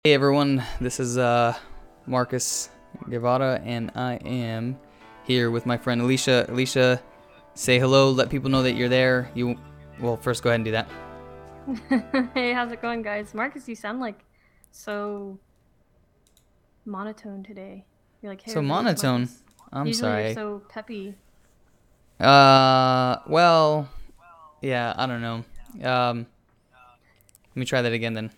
Hey everyone, this is Marcus Guevara, and I am here with my friend Alicia. Alicia, say hello. Let people know that you're there. Well, first go ahead and do that. Hey, how's it going, guys? Marcus, you sound like so monotone today. You're like, hey, So everybody, it's monotone. Marcus. I'm Usually you're sorry. so peppy. Well, yeah, I don't know. Let me try that again then.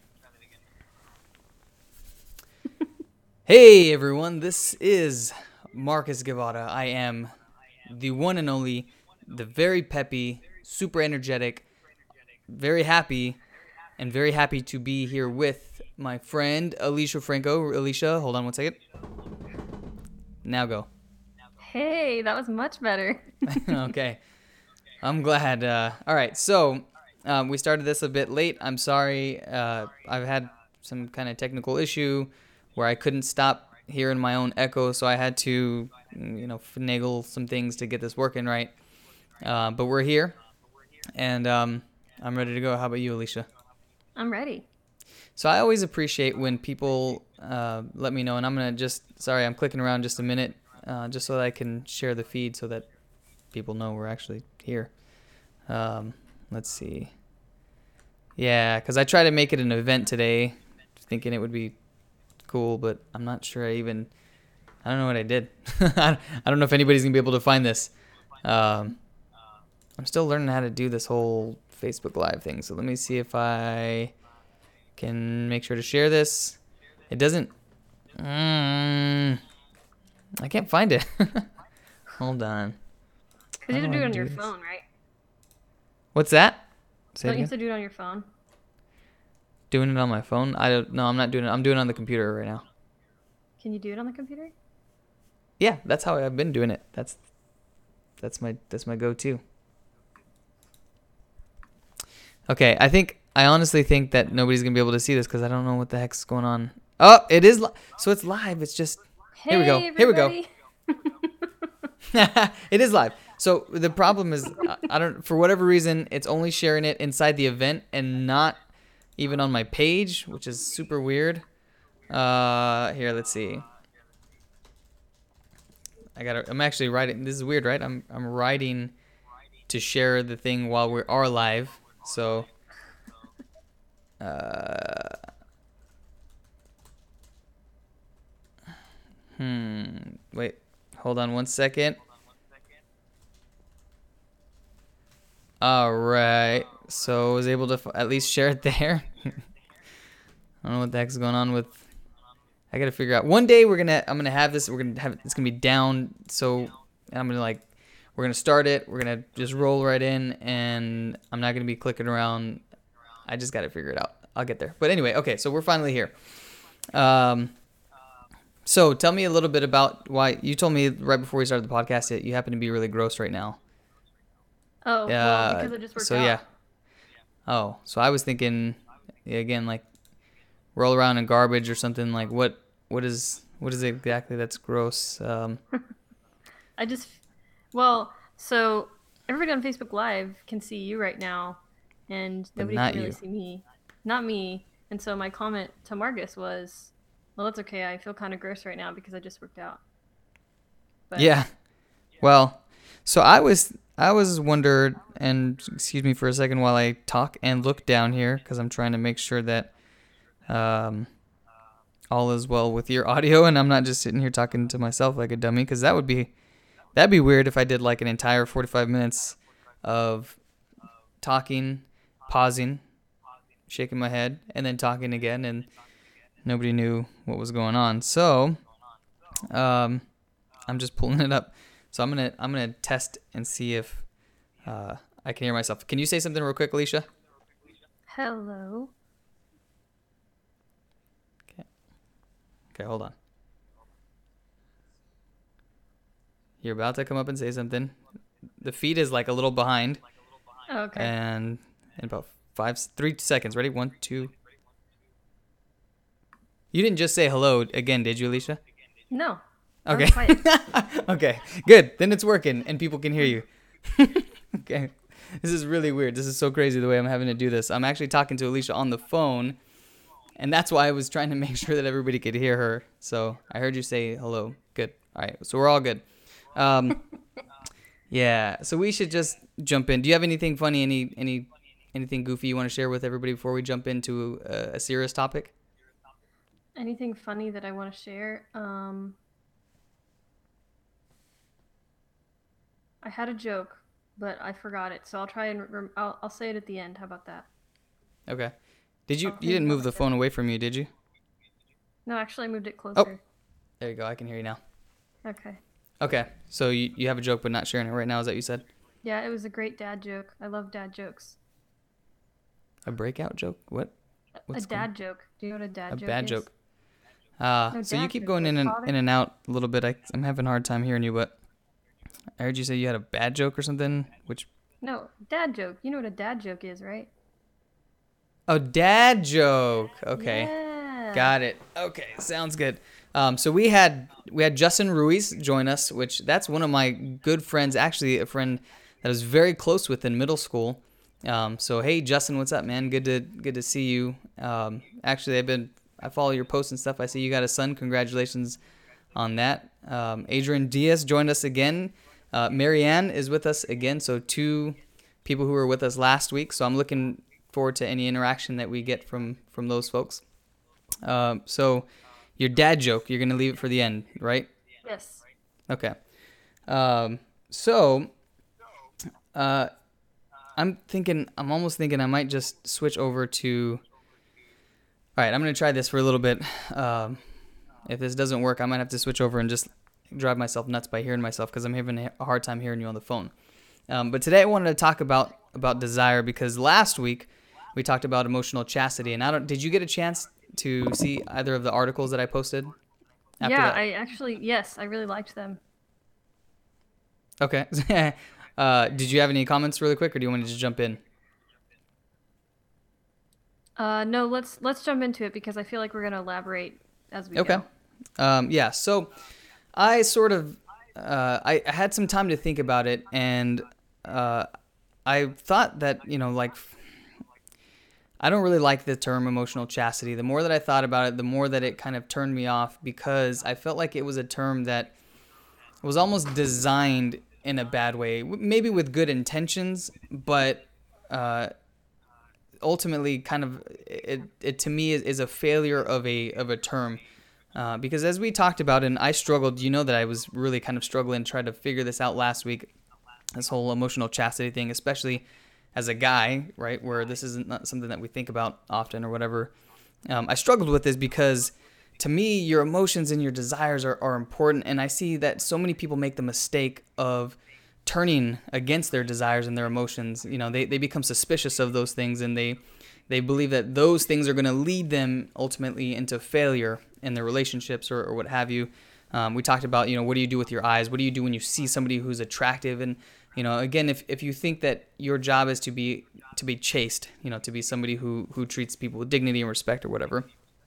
Hey everyone, this is Marcus Guevara. I am the one and only, the very peppy, super energetic, very happy, and very happy to be here with my friend Alicia Franco. Alicia, hold on one second. Now go. Hey, that was much better. Okay, I'm glad. All right, so we started this a bit late. I'm sorry. I've had some kind of technical issue where I couldn't stop hearing my own echo, so I had to, finagle some things to get this working right. But we're here, and I'm ready to go. How about you, Alicia? I'm ready. So I always appreciate when people let me know, and I'm clicking around just a minute, just so that I can share the feed so that people know we're actually here. Um, let's see. Yeah, because I tried to make it an event today, thinking it would be cool, but I'm not sure I don't know what I did. I don't know if anybody's going to be able to find this. Um, I'm still learning how to do this whole Facebook Live thing, so let me see if I can make sure to share this. It doesn't. I can't find it. Hold on. Because How you have do to I do it on do your this? phone, right? What's that? Say it Don't you have again. to do it on your phone? Doing it on my phone? I don't. No, I'm not doing it. I'm doing it on the computer right now. Can you do it on the computer? Yeah, that's how I've been doing it. That's my go-to. Okay, I honestly think that nobody's gonna be able to see this because I don't know what the heck's going on. Oh, it is. So it's live. It's just. Here we go. Hey, Here we go. everybody. It is live. So the problem is, I don't. For whatever reason, it's only sharing it inside the event and not even on my page, which is super weird. Here, let's see. I'm actually writing. This is weird, right? I'm writing to share the thing while we are live. So, uh, wait, hold on one second. All right. So I was able to at least share it there. I don't know what the heck's going on with. I gotta figure out. One day I'm gonna have this. It's gonna be down. So I'm gonna we're gonna start it. We're gonna just roll right in, and I'm not gonna be clicking around. I just gotta figure it out. I'll get there. But anyway, okay. So we're finally here. Um, so tell me a little bit about why you told me right before we started the podcast that you happen to be really gross right now. Oh, well, because it just worked So yeah. out. Oh, so I was thinking, yeah, again, like roll around in garbage or something. Like what is it exactly that's gross? I just, well, so everybody on Facebook Live can see you right now, and But nobody can not really you. see me. Not me. And so my comment to Marcus was, well, that's okay. I feel kind of gross right now because I just worked out. But Yeah. Well, so I was wondered, and excuse me for a second while I talk and look down here because I'm trying to make sure that um, all is well with your audio, and I'm not just sitting here talking to myself like a dummy because that'd be weird if I did like an entire 45 minutes of talking, pausing, shaking my head, and then talking again, and nobody knew what was going on. So um, I'm just pulling it up. So I'm gonna test and see if uh, I can hear myself. Can you say something real quick, Alicia? hello. Okay. Okay, hold on. You're about to come up and say something. The feed is like a little behind, Oh, okay. and in about 3 seconds. Ready? One, two. You didn't just say hello again, did you, Alicia? No, I Okay. was quiet. Okay. Good. Then it's working and people can hear you. Okay. This is really weird. This is so crazy the way I'm having to do this. I'm actually talking to Alicia on the phone And that's why I was trying to make sure that everybody could hear her. So I heard you say hello. Good. All right. So we're all good. Yeah. So we should just jump in. Do you have anything funny, anything goofy you want to share with everybody before we jump into a serious topic? Anything funny that I want to share? I had a joke, but I forgot it, so I'll try and I'll say it at the end. How about that? Okay. You I'll think didn't about move the it. phone away from you, did you? No, actually, I moved it Oh, closer. there you go. I can hear you now. Okay. Okay. So you have a joke, but not sharing it right now. Is that what you said? Yeah, it was a great dad joke. I love dad jokes. A breakout joke? What? A What's dad joke. Do you know what a dad a joke bad is? joke? No, So you dad keep joke, going like in father. and out a little bit. I'm having a hard time hearing you, but I heard you say you had a bad joke or something. Which? No, dad joke. You know what a dad joke is, right? Oh, dad joke. Okay. Yeah. Got it. Okay, sounds good. So we had Justin Ruiz join us, which that's one of my good friends, actually a friend that I was very close with in middle school. So hey Justin, what's up, man? Good to see you. Actually, I follow your posts and stuff. I see you got a son. Congratulations on that. Adrian Diaz joined us again. Marianne is with us again. So two people who were with us last week. So I'm looking forward to any interaction that we get from those folks. So your dad joke, you're gonna leave it for the end, right? Yes. Okay. So I'm almost thinking I might just switch over to. All right, I'm gonna try this for a little bit. If this doesn't work, I might have to switch over and just drive myself nuts by hearing myself because I'm having a hard time hearing you on the phone. But today I wanted to talk about desire because last week we talked about emotional chastity, and did you get a chance to see either of the articles that I posted after Yeah, that? yes, I really liked them. Okay. Did you have any comments really quick, or do you want to just jump in? No, let's jump into it because I feel like we're gonna elaborate as we Okay. go. Yeah. So I sort of I had some time to think about it, and uh, I thought that like I don't really like the term emotional chastity. The more that I thought about it, the more that it kind of turned me off because I felt like it was a term that was almost designed in a bad way, maybe with good intentions, but ultimately kind of it to me is a failure of a term. Because as we talked about, and I struggled, that I was really kind of struggling, trying to figure this out last week, this whole emotional chastity thing, especially as a guy, right, where this isn't not something that we think about often or whatever. I struggled with this because to me, your emotions and your desires are important. And I see that so many people make the mistake of turning against their desires and their emotions. They become suspicious of those things, and they believe that those things are going to lead them ultimately into failure in their relationships or what have you. We talked about, what do you do with your eyes? What do you do when you see somebody who's attractive? And, again, if you think that your job is to be chaste, to be somebody who treats people with dignity and respect or whatever,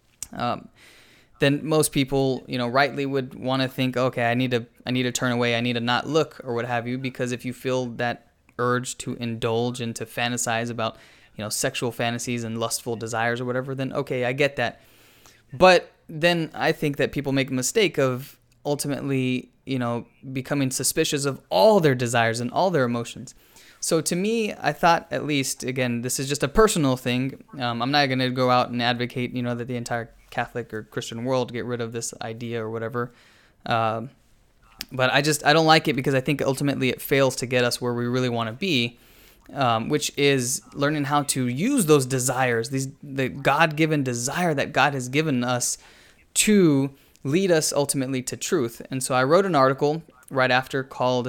then most people, rightly would want to think, okay, I need to turn away, I need to not look or what have you, because if you feel that urge to indulge and to fantasize about, sexual fantasies and lustful desires or whatever, then okay, I get that. But then I think that people make a mistake of ultimately, becoming suspicious of all their desires and all their emotions. So to me, I thought, at least, again, this is just a personal thing. I'm not going to go out and advocate, that the entire Catholic or Christian world get rid of this idea or whatever. But I don't like it because I think ultimately it fails to get us where we really want to be, which is learning how to use those desires, the God-given desire that God has given us to lead us ultimately to truth. And so I wrote an article right after called,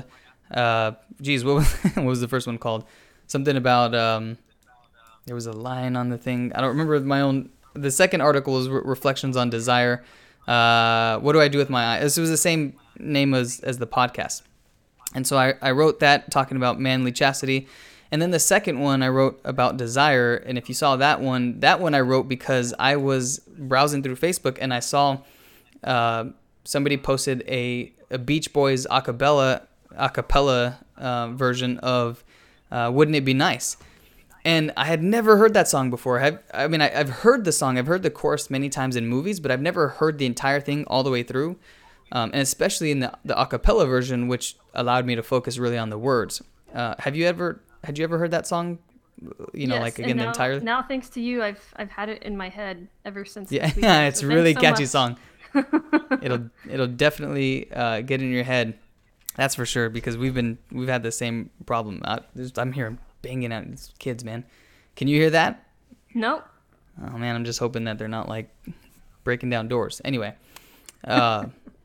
what was the first one called? Something about, there was a line on the thing. I don't remember the second article was Reflections on Desire. What do I do with my eyes? This was the same name as the podcast. And so I wrote that talking about manly chastity. And then the second one I wrote about desire. And if you saw that one I wrote because I was browsing through Facebook and I saw somebody posted a Beach Boys a cappella version of Wouldn't It Be Nice? And I had never heard that song before. I've heard the song. I've heard the chorus many times in movies, but I've never heard the entire thing all the way through. And especially in the a cappella version, which allowed me to focus really on the words. Had you ever heard that song? Yes, Like and again, the entire. now thanks to you, I've had it in my head ever since Yeah, this weekend. it's So a really thanks so catchy much. song. It'll definitely get in your head. That's for sure, because we've had the same problem. I'm hearing banging out these kids, man. Can you hear that? Nope. Oh man, I'm just hoping that they're not like breaking down doors. Anyway, uh,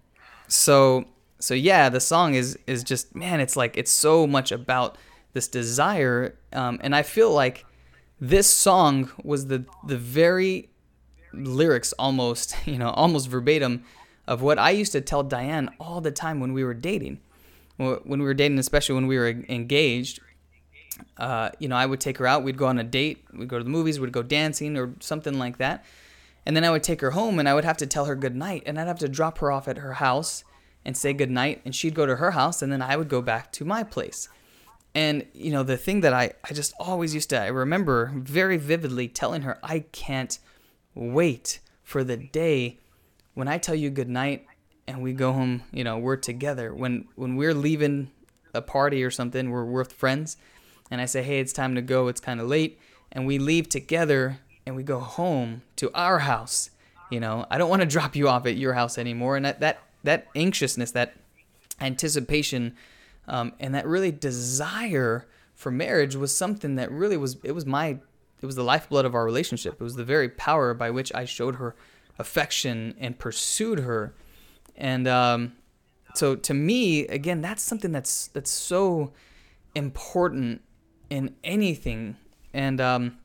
so yeah, the song is just, man, it's like it's so much about this desire, and I feel like this song was the very lyrics almost almost verbatim of what I used to tell Diane all the time when we were dating. When we were dating, especially when we were engaged, I would take her out. We'd go on a date. We'd go to the movies. We'd go dancing or something like that. And then I would take her home, and I would have to tell her goodnight, and I'd have to drop her off at her house and say goodnight, and she'd go to her house, and then I would go back to my place. And, the thing that I just always I remember very vividly telling her, I can't wait for the day when I tell you goodnight and we go home, we're together. When we're leaving a party or something, we're with friends, and I say, hey, it's time to go, it's kind of late, and we leave together and we go home to our house. I don't want to drop you off at your house anymore. And that anxiousness, that anticipation, and that really desire for marriage was something that really was the lifeblood of our relationship. It was the very power by which I showed her affection and pursued her. And so to me, again, that's something that's so important in anything. And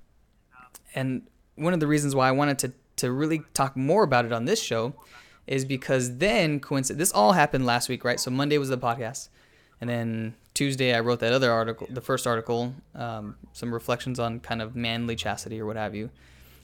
one of the reasons why I wanted to really talk more about it on this show is because then this all happened last week, right? So Monday was the podcast. And then Tuesday, I wrote that other article, the first article, some reflections on kind of manly chastity or what have you,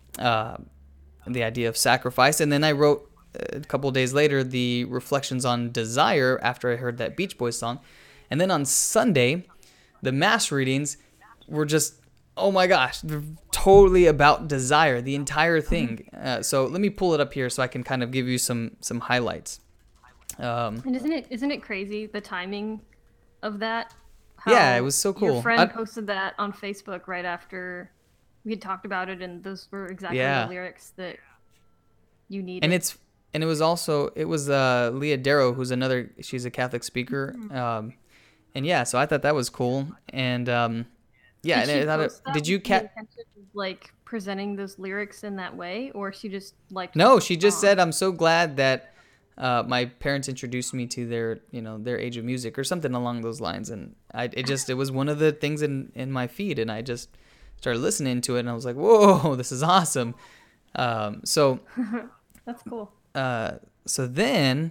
the idea of sacrifice. And then I wrote a couple of days later the reflections on desire after I heard that Beach Boys song. And then on Sunday, the mass readings were just, oh my gosh, they're totally about desire, the entire thing. So let me pull it up here so I can kind of give you some highlights. And isn't it crazy, the timing of that? Yeah, it was so cool. Your friend posted that on Facebook right after we had talked about it, and those were exactly the lyrics that you needed. And it was Leah Darrow, who's she's a Catholic speaker. And yeah, so I thought that was cool. And yeah, did you like presenting those lyrics in that way, or she just like? No, she just said, "I'm so glad that my parents introduced me to their age of music," or something along those lines. And it was one of the things in my feed, and I just started listening to it, and I was like, "Whoa, this is awesome!" So that's cool. So then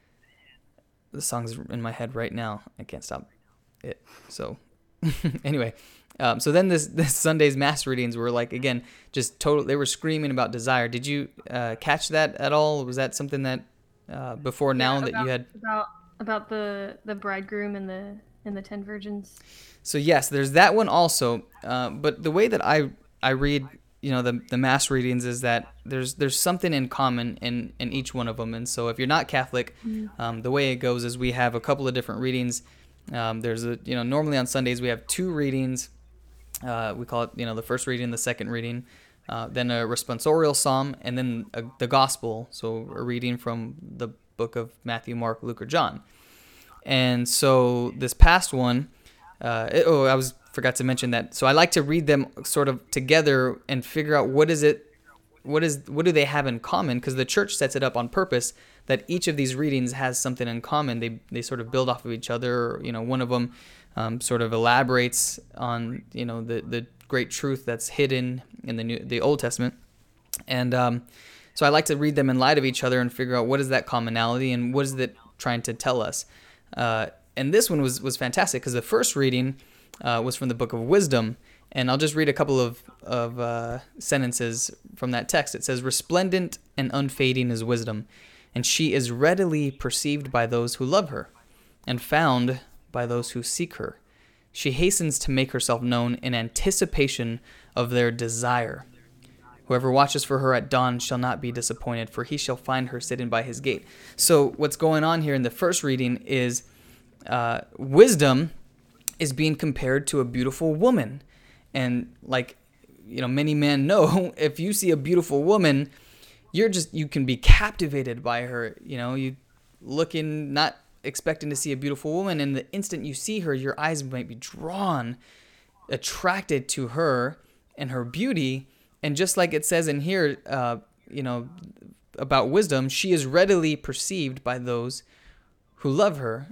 the song's in my head right now. I can't stop it. So anyway, so then this Sunday's mass readings were like, again, just total. They were screaming about desire. Did you catch that at all? Was that something that before now that you had about the bridegroom and the 10 virgins? So yes, there's that one also. But the way that I read, the mass readings is that there's something in common in each one of them. And so if you're not Catholic, the way it goes is we have a couple of different readings. There's normally on Sundays we have two readings. We call it, the first reading, the second reading, then a responsorial psalm, and then the gospel. So a reading from the book of Matthew, Mark, Luke, or John. And so this past one, forgot to mention that. So I like to read them sort of together and figure out what do they have in common, because the church sets it up on purpose that each of these readings has something in common. They sort of build off of each other. One of them sort of elaborates on the great truth that's hidden in the Old Testament, and so I like to read them in light of each other and figure out what is that commonality and what is it trying to tell us. And this one was fantastic because the first reading was from the Book of Wisdom, and I'll just read a couple of sentences from that text. It says, "Resplendent and unfading is wisdom, and she is readily perceived by those who love her, and found by those who seek her. She hastens to make herself known in anticipation of their desire. Whoever watches for her at dawn shall not be disappointed, for he shall find her sitting by his gate. So what's going on here in the first reading is wisdom is being compared to a beautiful woman. And like, many men know, if you see a beautiful woman, you can be captivated by her. You looking, not expecting to see a beautiful woman, and the instant you see her, your eyes might be drawn, attracted to her and her beauty. And just like it says in here, about wisdom, she is readily perceived by those who love her,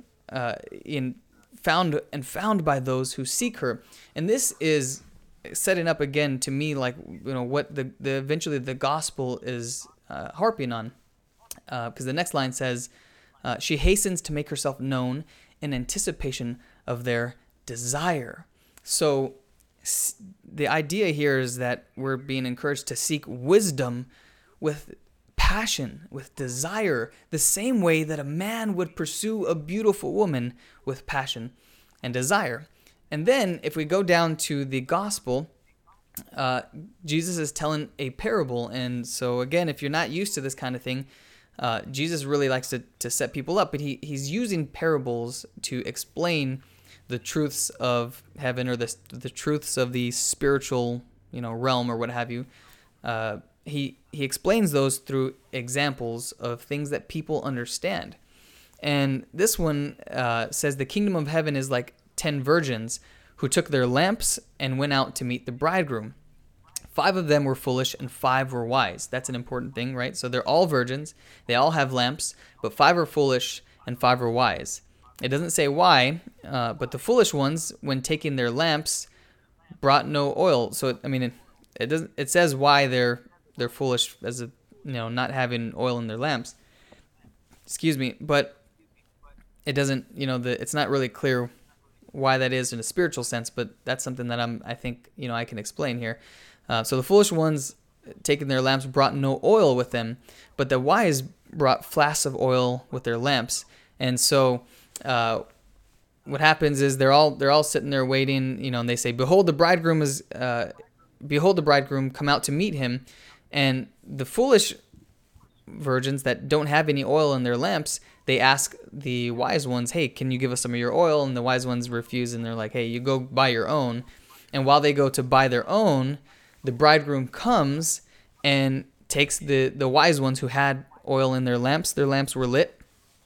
found by those who seek her. And this is setting up again to me like what the eventually the gospel is harping on, because the next line says, she hastens to make herself known in anticipation of their desire. So the idea here is that we're being encouraged to seek wisdom with passion, with desire, the same way that a man would pursue a beautiful woman with passion and desire. And then if we go down to the gospel, Jesus is telling a parable. And so again, if you're not used to this kind of thing, Jesus really likes to set people up, but he's using parables to explain the truths of heaven, or the truths of the spiritual, realm, or what have you. He explains those through examples of things that people understand. And this one says the kingdom of heaven is like 10 virgins who took their lamps and went out to meet the bridegroom. 5 of them were foolish and 5 were wise. That's an important thing, right? So they're all virgins. They all have lamps, but 5 are foolish and 5 are wise. It doesn't say why, but the foolish ones, when taking their lamps, brought no oil. So it doesn't. It says why they're foolish, as not having oil in their lamps. Excuse me, but it doesn't. It's not really clear why that is in a spiritual sense. But that's something that I think I can explain here. So the foolish ones, taking their lamps, brought no oil with them, but the wise brought flasks of oil with their lamps. And so what happens is they're all sitting there waiting, and they say, behold, the bridegroom come out to meet him. And the foolish virgins that don't have any oil in their lamps, they ask the wise ones, hey, can you give us some of your oil? And the wise ones refuse, and they're like, hey, you go buy your own. And while they go to buy their own, the bridegroom comes and takes the wise ones who had oil in their lamps were lit.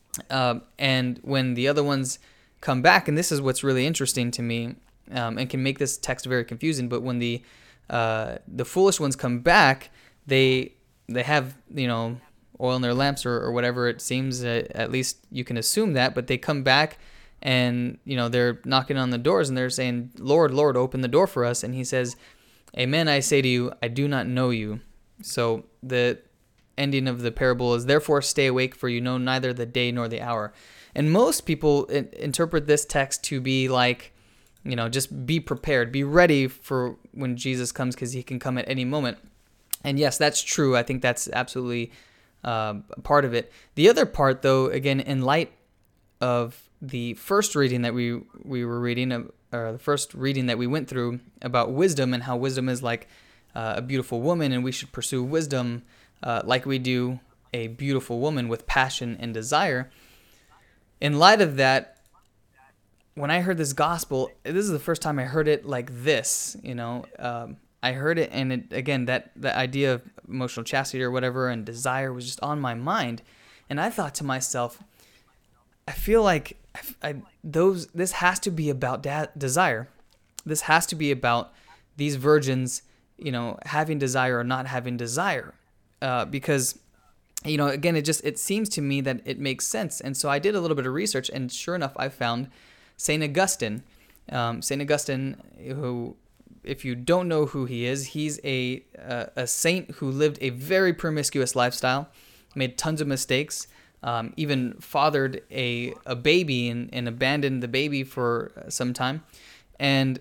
And when the other ones come back, and this is what's really interesting to me, and can make this text very confusing, but when the foolish ones come back, they have oil in their lamps, or whatever it seems. At least you can assume that. But they come back, and they're knocking on the doors, and they're saying, Lord, Lord, open the door for us. And he says, Amen, I say to you, I do not know you. So the ending of the parable is, therefore stay awake, for you know neither the day nor the hour. And most people interpret this text to be like, just be prepared, be ready for when Jesus comes, because he can come at any moment. And yes, that's true. I think that's absolutely part of it. The other part, though, again, in light of the first reading that we were reading, or the first reading that we went through about wisdom, and how wisdom is like a beautiful woman, and we should pursue wisdom like we do a beautiful woman, with passion and desire. In light of that, when I heard this gospel, this is the first time I heard it like this. I heard it, and again, that idea of emotional chastity or whatever, and desire was just on my mind, and I thought to myself, I feel like this has to be about desire. This has to be about these virgins, having desire or not having desire, because again, it seems to me that it makes sense. And so I did a little bit of research, and sure enough, I found St. Augustine. St. Augustine, who, if you don't know who he is, he's a saint who lived a very promiscuous lifestyle, made tons of mistakes, even fathered a baby and abandoned the baby for some time. And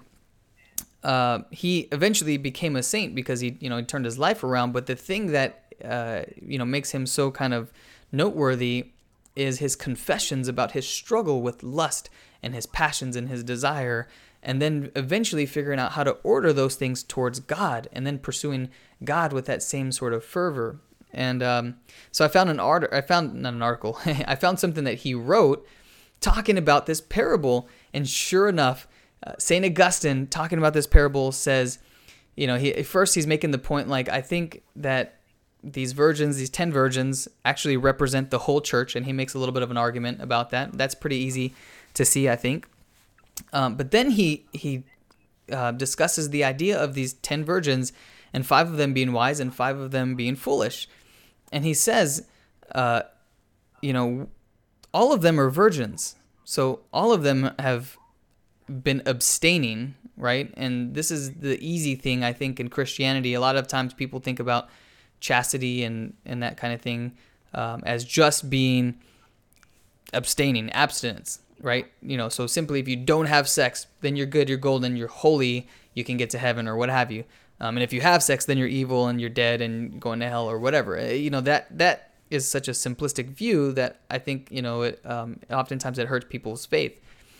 he eventually became a saint because he turned his life around. But the thing that makes him so kind of noteworthy is his confessions about his struggle with lust and his passions and his desire. and then eventually figuring out how to order those things towards God, and then pursuing God with that same sort of fervor. And so I found I found not an article. I found something that he wrote talking about this parable, and sure enough, Saint Augustine talking about this parable says, he's making the point, like, I think that these 10 virgins, actually represent the whole church, and he makes a little bit of an argument about that. That's pretty easy to see, I think. But then he discusses the idea of these 10 virgins, and 5 of them being wise and 5 of them being foolish. And he says, all of them are virgins. So all of them have been abstaining, right? And this is the easy thing, I think, in Christianity. A lot of times people think about chastity and that kind of thing as just being abstaining, abstinence, right? So simply if you don't have sex, then you're good, you're golden, you're holy, you can get to heaven or what have you. And if you have sex, then you're evil and you're dead and going to hell or whatever. That is such a simplistic view that I think, oftentimes it hurts people's faith.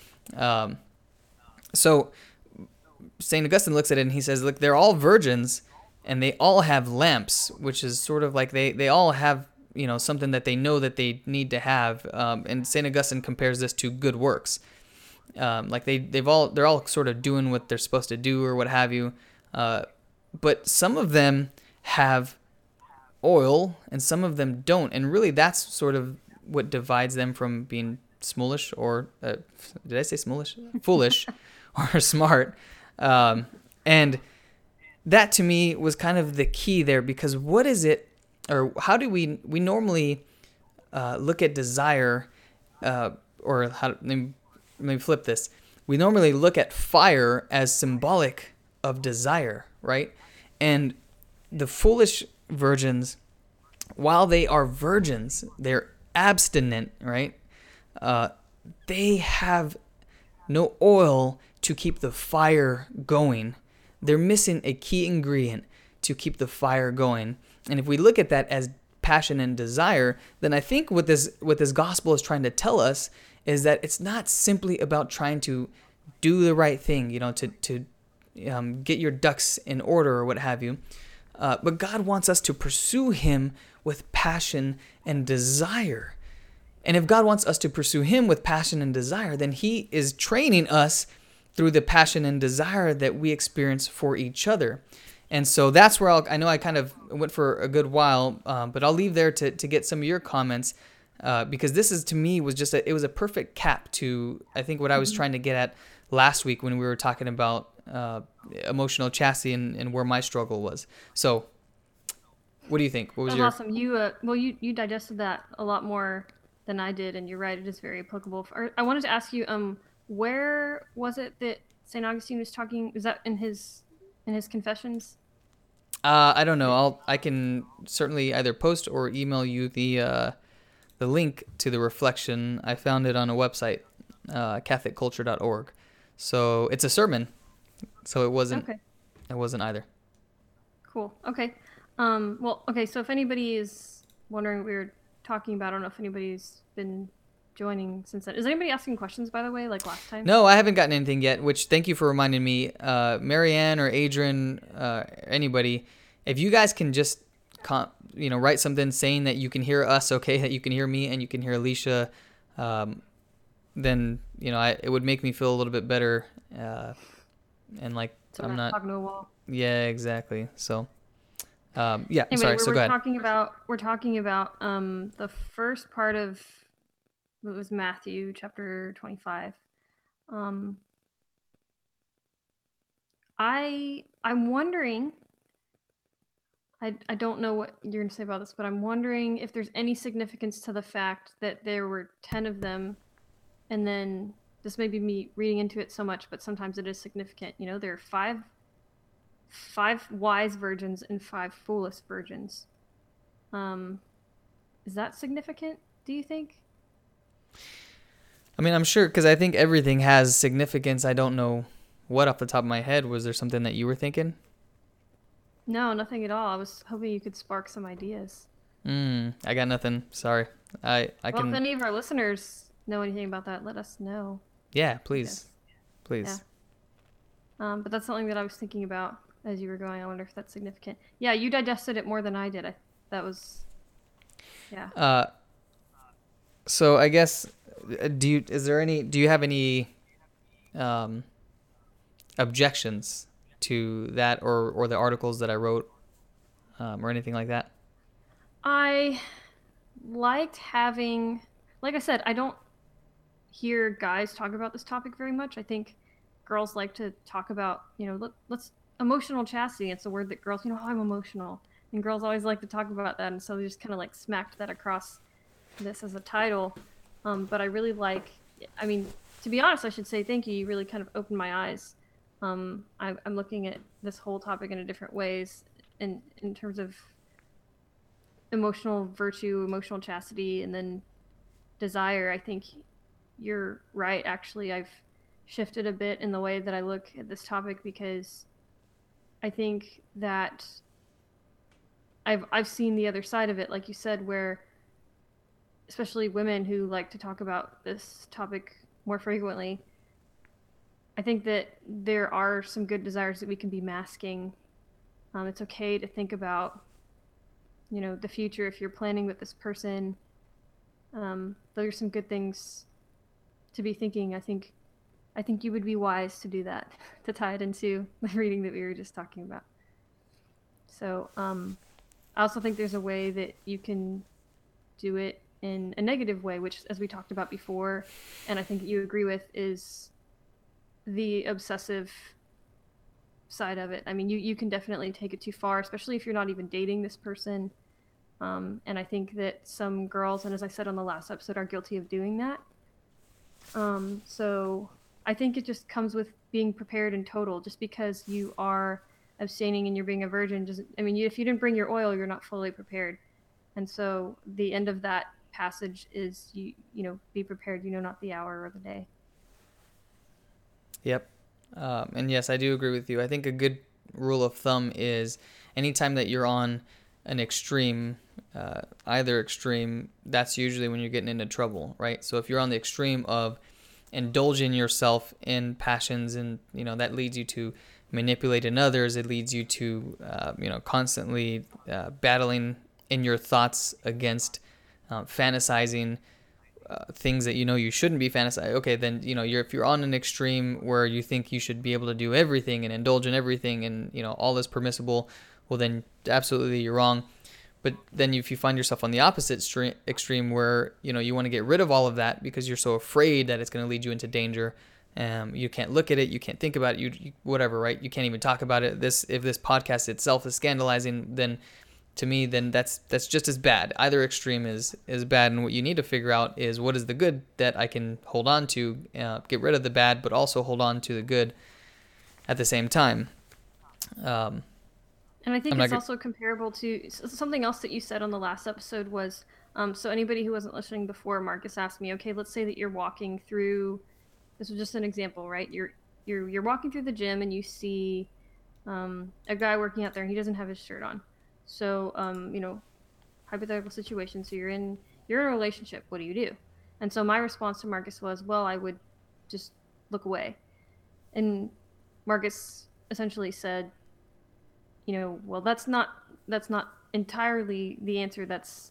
So St. Augustine looks at it and he says, look, they're all virgins and they all have lamps, which is sort of like they all have, something that they know that they need to have. And St. Augustine compares this to good works. Like they're all sort of doing what they're supposed to do or what have you. But some of them have oil and some of them don't. And really that's sort of what divides them from being smallish or, did I say smallish? Foolish or smart. And that to me was kind of the key there, because what is it, or how do we normally look at desire, or let me flip this. We normally look at fire as symbolic of desire, right? And the foolish virgins, while they are virgins, they're abstinent, right? They have no oil to keep the fire going. They're missing a key ingredient to keep the fire going. And if we look at that as passion and desire, then I think what this gospel is trying to tell us is that it's not simply about trying to do the right thing, to get your ducks in order or what have you. But God wants us to pursue Him with passion and desire. And if God wants us to pursue Him with passion and desire, then He is training us through the passion and desire that we experience for each other. And so that's where I know I kind of went for a good while, but I'll leave there to get some of your comments, because this is, to me, was just it was a perfect cap to, I think, what I was trying to get at last week when we were talking about emotional chastity and where my struggle was. So what do you think? What was your... Awesome. You digested that a lot more than I did, and you're right, it is very applicable. I wanted to ask you, where was it that St. Augustine was talking? Is that in his Confessions? I don't know. I can certainly either post or email you the link to the reflection. I found it on a website, catholicculture.org. So it's a sermon. So it wasn't. Okay. It wasn't either. Cool. Okay. Well, okay. So if anybody is wondering what we were talking about, I don't know if anybody's been joining since then. Is anybody asking questions, by the way, like last time? No, I haven't gotten anything yet, which thank you for reminding me. Marianne or Adrian, anybody, if you guys can just write something saying that you can hear us, okay, that you can hear me and you can hear Alicia, then it would make me feel a little bit better, and like so I'm not talking to a wall. Yeah, exactly. So anyway, sorry, so go ahead. We're talking about the first part of it was Matthew chapter 25. I'm wondering, I don't know what you're going to say about this, but I'm wondering if there's any significance to the fact that there were 10 of them, and then this may be me reading into it so much, but sometimes it is significant. There are five wise virgins and 5 foolish virgins. Is that significant, do you think? I mean, I'm sure, because I think everything has significance. I don't know what off the top of my head. Was there something that you were thinking? No, nothing at all. I was hoping you could spark some ideas. I got nothing. Sorry. I can... If any of our listeners know anything about that, let us know. Yeah, please. Please. But that's something that I was thinking about as you were going. I wonder if that's significant. Yeah, you digested it more than I did. That was, yeah. Uh, so I guess, do you have any um, objections to that, or the articles that I wrote, or anything like that? I liked having, like I said, I don't hear guys talk about this topic very much. I think girls like to talk about, let's emotional chastity. It's a word that girls, oh, I'm emotional. And girls always like to talk about that. And so they just kind of like smacked that across this as a title. But I really like, I mean, to be honest, I should say thank you. You really kind of opened my eyes. I'm looking at this whole topic in a different ways in terms of emotional virtue, emotional chastity, and then desire. I think you're right. Actually, I've shifted a bit in the way that I look at this topic because I think that I've seen the other side of it, like you said, where especially women who like to talk about this topic more frequently. I think that there are some good desires that we can be masking. It's okay to think about, the future if you're planning with this person. Those are some good things to be thinking. I think you would be wise to do that to tie it into the reading that we were just talking about. So I also think there's a way that you can do it in a negative way, which, as we talked about before, and I think you agree with, is the obsessive side of it. I mean, you can definitely take it too far, especially if you're not even dating this person. And I think that some girls, and as I said on the last episode, are guilty of doing that. So I think it just comes with being prepared in total. Just because you are abstaining and you're being a virgin doesn't. I mean, if you didn't bring your oil, you're not fully prepared. And so the end of that passage is be prepared. Not the hour or the day. Yep. And yes, I do agree with you. I think a good rule of thumb is anytime that you're on an extreme, either extreme, that's usually when you're getting into trouble, right? So if you're on the extreme of indulging yourself in passions, and that leads you to manipulating others, it leads you to constantly battling in your thoughts against fantasizing things that you shouldn't be fantasizing. Okay, then if you're on an extreme where you think you should be able to do everything and indulge in everything, and all is permissible, well then absolutely you're wrong. But then if you find yourself on the opposite extreme where you want to get rid of all of that because you're so afraid that it's going to lead you into danger, you can't look at it, you can't think about it, you whatever, right? You can't even talk about it. If this podcast itself is scandalizing, then to me, then that's just as bad. Either extreme is bad, and what you need to figure out is what is the good that I can hold on to, get rid of the bad, but also hold on to the good at the same time. And I think it's also comparable to something else that you said on the last episode was, so anybody who wasn't listening before, Marcus asked me, okay, let's say that you're walking through, this was just an example, right? You're walking through the gym and you see a guy working out there and he doesn't have his shirt on. So, hypothetical situation. So you're in a relationship. What do you do? And so my response to Marcus was, well, I would just look away. And Marcus essentially said, well, that's not entirely the answer. That's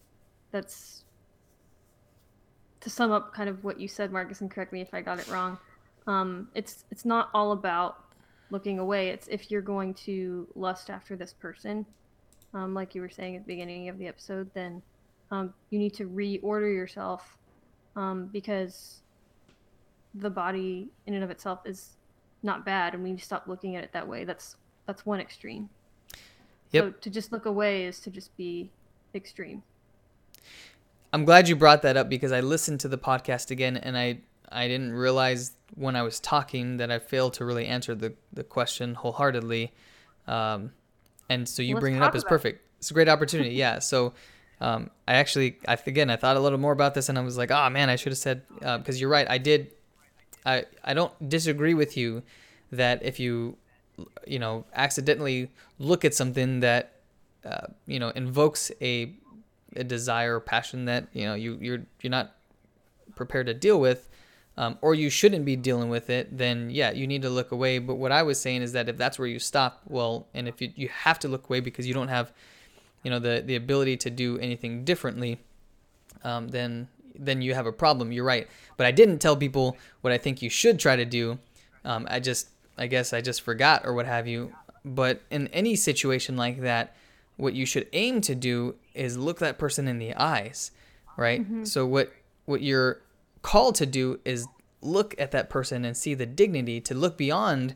to sum up kind of what you said, Marcus, and correct me if I got it wrong. It's not all about looking away. It's if you're going to lust after this person, like you were saying at the beginning of the episode, then you need to reorder yourself, because the body in and of itself is not bad, and we need to stop looking at it that way. That's one extreme. Yep. So to just look away is to just be extreme. I'm glad you brought that up because I listened to the podcast again, and I didn't realize when I was talking that I failed to really answer the question wholeheartedly. And so you bringing it up is perfect. It's a great opportunity. Yeah. So I thought a little more about this, and I was like, oh man, I should have said, because you're right. I don't disagree with you that if you accidentally look at something that invokes a desire or passion that you're not prepared to deal with, or you shouldn't be dealing with it, then yeah, you need to look away. But what I was saying is that if that's where you stop, well, and if you have to look away because you don't have, the ability to do anything differently, then you have a problem. You're right. But I didn't tell people what I think you should try to do. I guess I just forgot or what have you. But in any situation like that, what you should aim to do is look that person in the eyes, right? Mm-hmm. So what you're called to do is look at that person and see the dignity, to look beyond,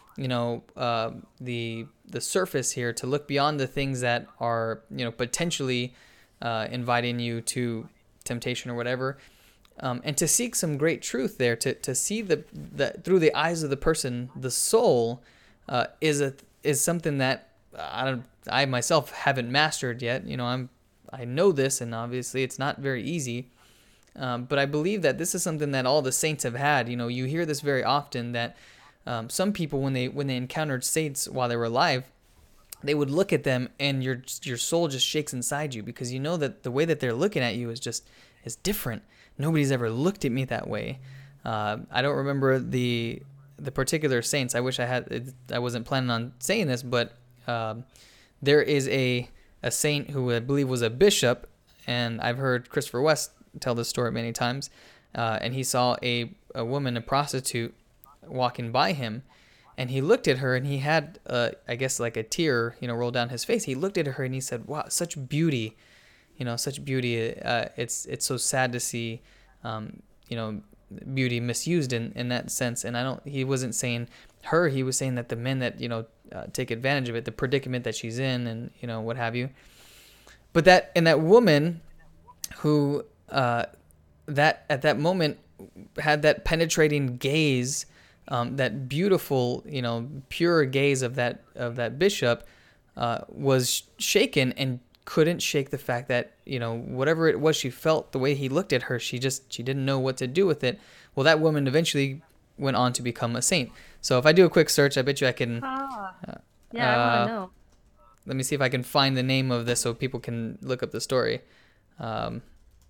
the surface here, to look beyond the things that are, potentially inviting you to temptation or whatever, and to seek some great truth there, to see the through the eyes of the person. The soul is something that I myself haven't mastered yet. I know this, and obviously it's not very easy. But I believe that this is something that all the saints have had. You hear this very often, that some people, when they encountered saints while they were alive, they would look at them and your soul just shakes inside you, because you know that the way that they're looking at you is different. Nobody's ever looked at me that way. I don't remember the particular saints. I wish I wasn't planning on saying this, but there is a saint who I believe was a bishop, and I've heard Christopher West tell this story many times, and he saw a woman, a prostitute, walking by him, and he looked at her, and he had I guess like a tear roll down his face. He looked at her and he said, "Wow, such beauty, such beauty. It's so sad to see beauty misused in that sense." And he wasn't saying her, he was saying that the men that take advantage of it, the predicament that she's in, and what have you. But that woman who that at that moment had that penetrating gaze, that beautiful, pure gaze of that bishop, was shaken and couldn't shake the fact that, whatever it was she felt, the way he looked at her, she didn't know what to do with it. Well, that woman eventually went on to become a saint. So if I do a quick search, I bet you I can. Yeah, I want to know. Let me see if I can find the name of this so people can look up the story. I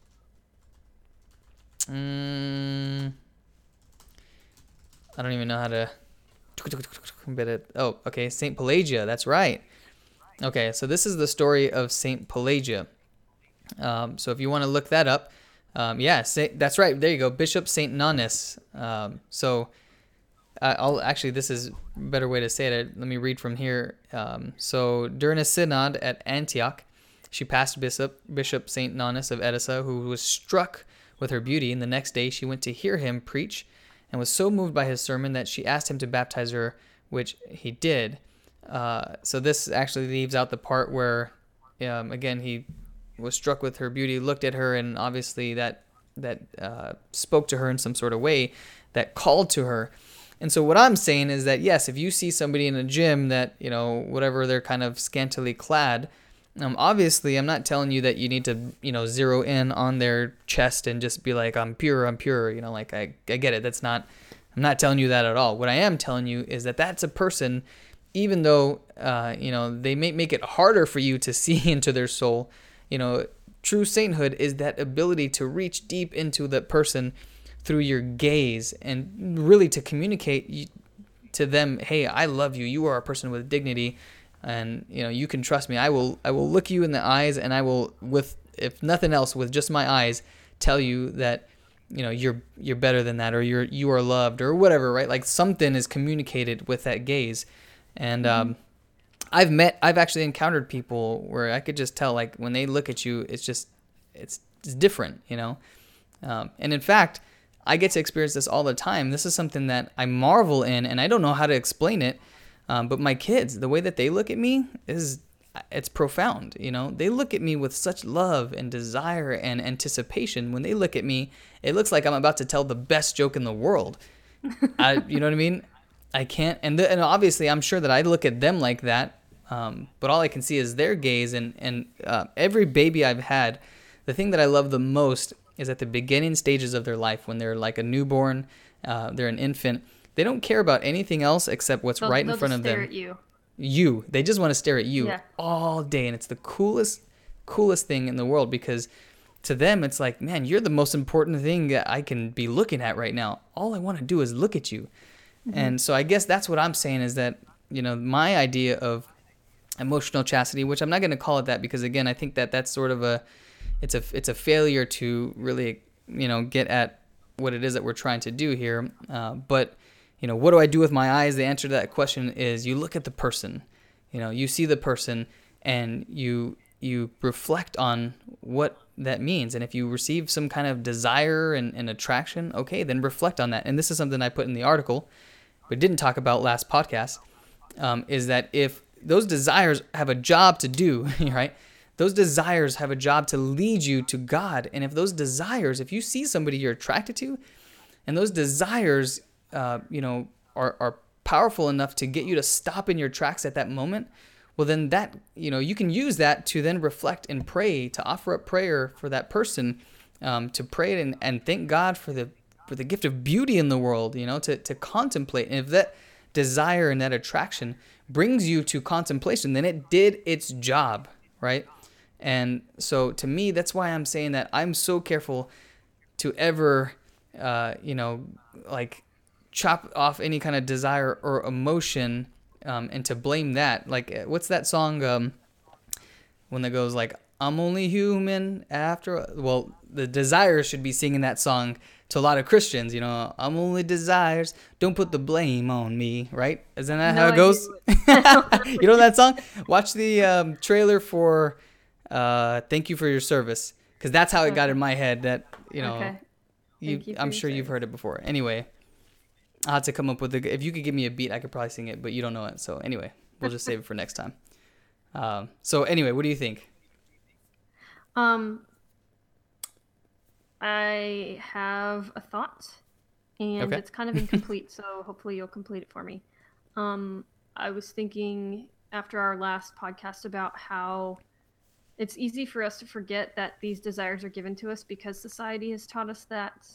don't even know how to. Oh, okay, Saint Pelagia. That's right. Okay, so this is the story of Saint Pelagia. So if you want to look that up, that's right. There you go, Bishop Saint Nonnus. This is a better way to say it. Let me read from here. So during a synod at Antioch, she passed Bishop Saint Nonnus of Edessa, who was struck with her beauty, and the next day she went to hear him preach, and was so moved by his sermon that she asked him to baptize her, which he did. So this actually leaves out the part where, again, he was struck with her beauty, looked at her, and obviously that spoke to her in some sort of way, that called to her. And so what I'm saying is that, yes, if you see somebody in a gym that, whatever, they're kind of scantily clad, obviously I'm not telling you that you need to, zero in on their chest and just be like, I'm pure, like I get it. I'm not telling you that at all. What I am telling you is that that's a person, even though, they may make it harder for you to see into their soul. True sainthood is that ability to reach deep into the person through your gaze, and really to communicate to them, hey, I love you. You are a person with dignity, and you can trust me. I will look you in the eyes, and I will, with, if nothing else, with just my eyes, tell you that you're better than that, or you are loved, or whatever, right? Like something is communicated with that gaze. And I've actually encountered people where I could just tell, like, when they look at you, it's different, and in fact, I get to experience this all the time. This is something that I marvel in, and I don't know how to explain it. But my kids, the way that they look at me it's profound. They look at me with such love and desire and anticipation. When they look at me, it looks like I'm about to tell the best joke in the world. You know what I mean? I can't, and obviously I'm sure that I look at them like that. But all I can see is their gaze, and every baby I've had, the thing that I love the most is at the beginning stages of their life, when they're like a newborn, they're an infant. They don't care about anything else except what's right in front of them. They'll stare at you. They just want to stare at you all day, and it's the coolest thing in the world, because to them, it's like, man, you're the most important thing that I can be looking at right now. All I want to do is look at you. Mm-hmm. And so I guess that's what I'm saying is that, my idea of emotional chastity, which I'm not going to call it that because, again, I think that that's sort of it's a failure to really, get at what it is that we're trying to do here. But, what do I do with my eyes? The answer to that question is you look at the person, you see the person and you reflect on what that means. And if you receive some kind of desire and attraction, okay, then reflect on that. And this is something I put in the article, but didn't talk about last podcast, is that if those desires have a job to do, right? Those desires have a job to lead you to God. And if those desires, if you see somebody you're attracted to, and those desires, are powerful enough to get you to stop in your tracks at that moment, well, then that, you can use that to then reflect and pray, to offer up prayer for that person, to pray and thank God for the gift of beauty in the world, to contemplate. And if that desire and that attraction brings you to contemplation, then it did its job, right? And so to me, that's why I'm saying that I'm so careful to ever, like chop off any kind of desire or emotion, and to blame that. Like, what's that song when that goes like, I'm only human after. Well, the Desires should be singing that song to a lot of Christians. I'm only desires. Don't put the blame on me. Right? Isn't that how No it goes? idea. You know that song? Watch the trailer for "Thank You for Your Service," because that's how it got in Okay. my head. That Okay. Thank you for I'm your sure you've heard service. it before. Anyway, I'll have to come up with if you could give me a beat, I could probably sing it, but you don't know it. So anyway, we'll just save it for next time. So anyway, what do you think? Um, I have a thought, and Okay. it's kind of incomplete, so hopefully you'll complete it for me. I was thinking after our last podcast about how it's easy for us to forget that these desires are given to us because society has taught us that.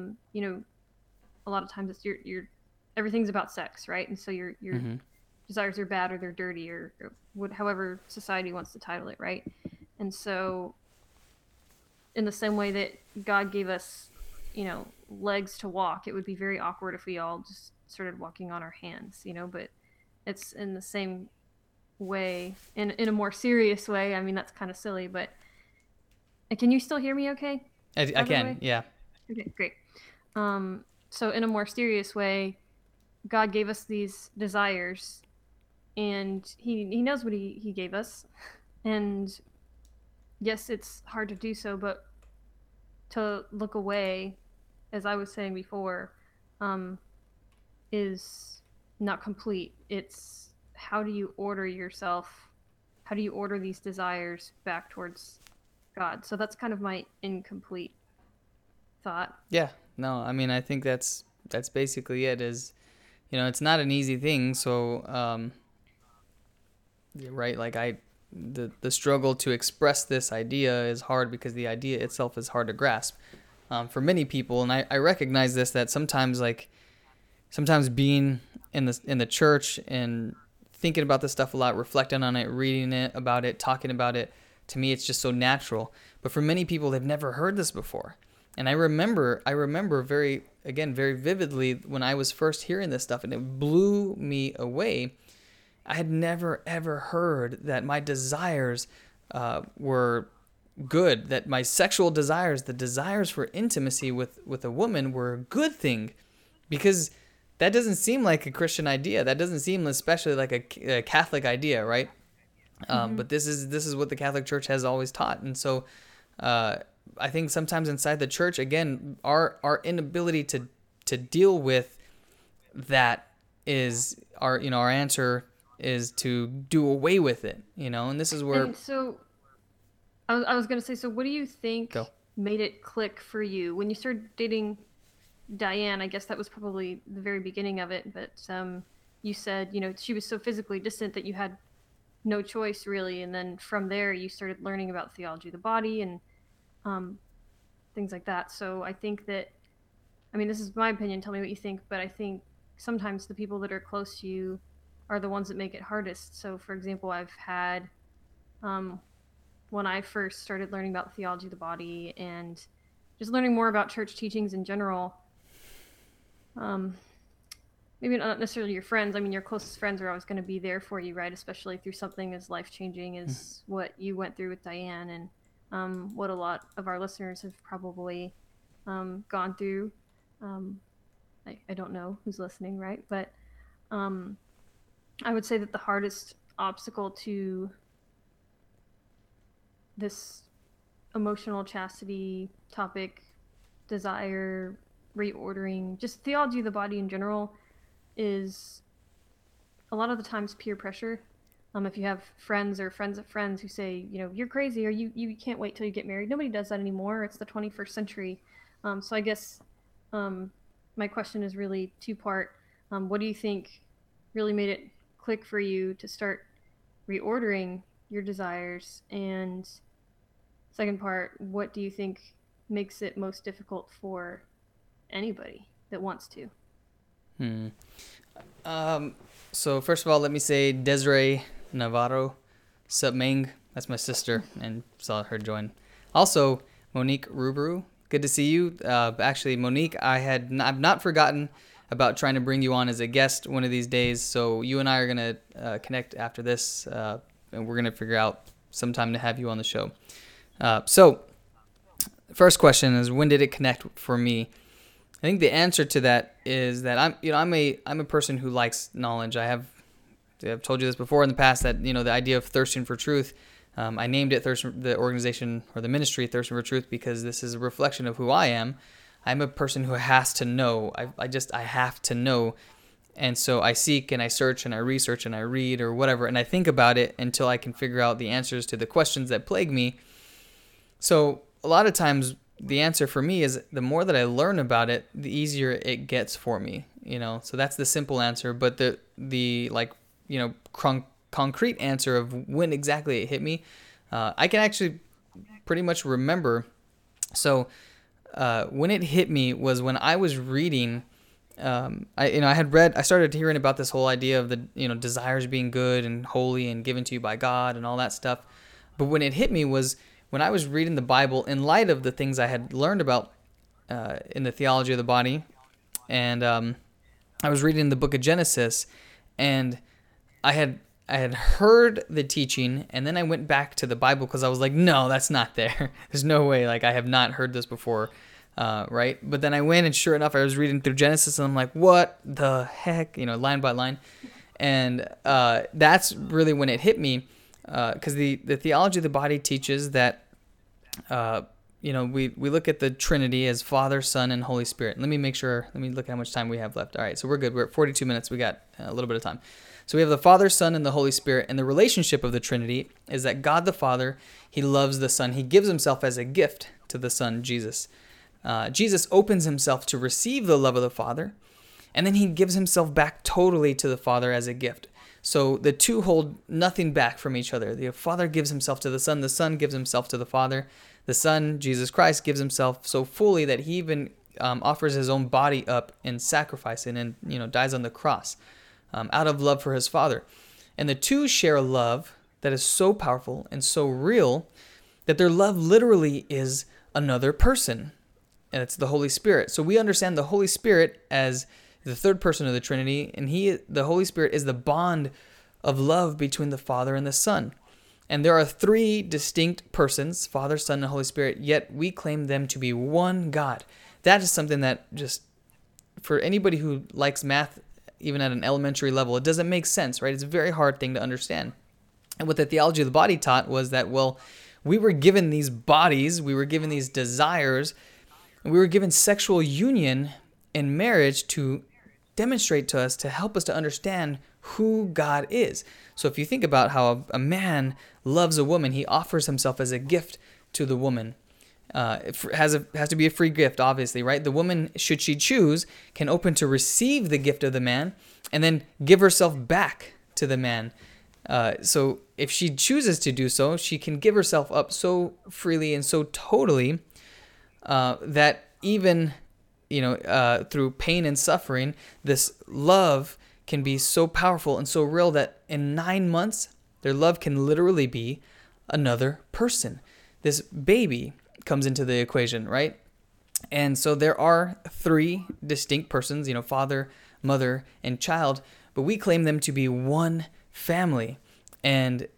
A lot of times it's your everything's about sex, right? And so your Mm-hmm. desires are bad or they're dirty or however society wants to title it, right? And so in the same way that God gave us, legs to walk, it would be very awkward if we all just started walking on our hands, but it's in the same way, in a more serious way. I mean, that's kind of silly, but can you still hear me okay, I by the can. way? Yeah. Okay, great. So in a more serious way, God gave us these desires, and he knows what he gave us. And yes, it's hard to do so, but to look away, as I was saying before, um, is not complete. It's how do you order yourself? How do you order these desires back towards God? So that's kind of my incomplete thought. Yeah. No, I mean, I think that's basically it. Is it's not an easy thing. So you're right. Like the struggle to express this idea is hard because the idea itself is hard to grasp, for many people. And I recognize this, that sometimes being in the church and thinking about this stuff a lot, reflecting on it, reading it about it, talking about it, to me it's just so natural. But for many people, they've never heard this before. And I remember very vividly when I was first hearing this stuff, and it blew me away. I had never ever heard that my desires were good, that my sexual desires, the desires for intimacy with a woman, were a good thing, because that doesn't seem like a Christian idea. That doesn't seem especially like a Catholic idea, right? Mm-hmm. But this is what the Catholic Church has always taught. And so I think sometimes inside the church, again, our inability to deal with that is our answer is to do away with it, and this is where And so I was going to say, so what do you go. think made it click for you when you started dating Diane? I guess that was probably the very beginning of it, but you said, she was so physically distant that you had no choice really. And then from there, you started learning about theology of the body and um, things like that. So I think that, I mean, this is my opinion. Tell me what you think, but I think sometimes the people that are close to you are the ones that make it hardest. So, for example, I've had um, when I first started learning about theology of the body and just learning more about church teachings in general. Maybe not necessarily your friends. I mean, your closest friends are always going to be there for you, right? Especially through something as life-changing as what you went through with Diane, and what a lot of our listeners have probably gone through. I don't know who's listening, right? But I would say that the hardest obstacle to this emotional chastity topic, desire, reordering, just theology of the body in general, is a lot of the times peer pressure. If you have friends or friends of friends who say, you're crazy, or you can't wait till you get married. Nobody does that anymore. It's the 21st century. So I guess my question is really two-part. What do you think really made it click for you to start reordering your desires? And second part, what do you think makes it most difficult for anybody that wants to? So first of all, let me say Desiree Navarro, sup Ming, that's my sister, and saw her join. Also, Monique Rubru, good to see you. Actually, Monique, I've not forgotten about trying to bring you on as a guest one of these days. So you and I are gonna connect after this, and we're gonna figure out some time to have you on the show. So, first question is, when did it connect for me? I think the answer to that is that I'm a person who likes knowledge. I've told you this before in the past, that the idea of thirsting for truth. I named it the organization or the ministry Thirsting for Truth because this is a reflection of who I am. I'm a person who has to know. I have to know, and so I seek and I search and I research and I read or whatever, and I think about it until I can figure out the answers to the questions that plague me. So a lot of times, the answer for me is the more that I learn about it, the easier it gets for me, So that's the simple answer, but the concrete answer of when exactly it hit me, I can actually pretty much remember. So when it hit me was when I was reading. I started hearing about this whole idea of the desires being good and holy and given to you by God and all that stuff. But when it hit me was when I was reading the Bible in light of the things I had learned about in the theology of the body, and I was reading the book of Genesis, and I had heard the teaching, and then I went back to the Bible because I was like, no, that's not there. There's no way. Like, I have not heard this before, right? But then I went, and sure enough, I was reading through Genesis, and I'm like, what the heck? Line by line. And that's really when it hit me, because the theology of the body teaches that, we look at the Trinity as Father, Son, and Holy Spirit. Let me look at how much time we have left. All right, so we're good. We're at 42 minutes. We got a little bit of time. So we have the Father, Son, and the Holy Spirit, and the relationship of the Trinity is that God the Father, He loves the Son. He gives Himself as a gift to the Son, Jesus. Jesus opens Himself to receive the love of the Father, and then He gives Himself back totally to the Father as a gift. So the two hold nothing back from each other. The Father gives Himself to the Son gives Himself to the Father. The Son, Jesus Christ, gives Himself so fully that He even offers His own body up in sacrifice and dies on the cross out of love for His Father. And the two share a love that is so powerful and so real that their love literally is another person, and it's the Holy Spirit. So we understand the Holy Spirit as the third person of the Trinity, and the Holy Spirit is the bond of love between the Father and the Son. And there are three distinct persons, Father, Son, and Holy Spirit, yet we claim them to be one God. That is something that just, for anybody who likes math, even at an elementary level, it doesn't make sense, right? It's a very hard thing to understand. And what the theology of the body taught was that, we were given these bodies, we were given these desires, and we were given sexual union in marriage to demonstrate to us, to help us to understand who God is. So if you think about how a man loves a woman, he offers himself as a gift to the woman. It has to be a free gift, obviously, right? The woman, should she choose, can open to receive the gift of the man and then give herself back to the man. So if she chooses to do so, she can give herself up so freely and so totally that even through pain and suffering, this love can be so powerful and so real that in 9 months, their love can literally be another person. This baby comes into the equation, right? And so there are three distinct persons, father, mother, and child, but we claim them to be one family. And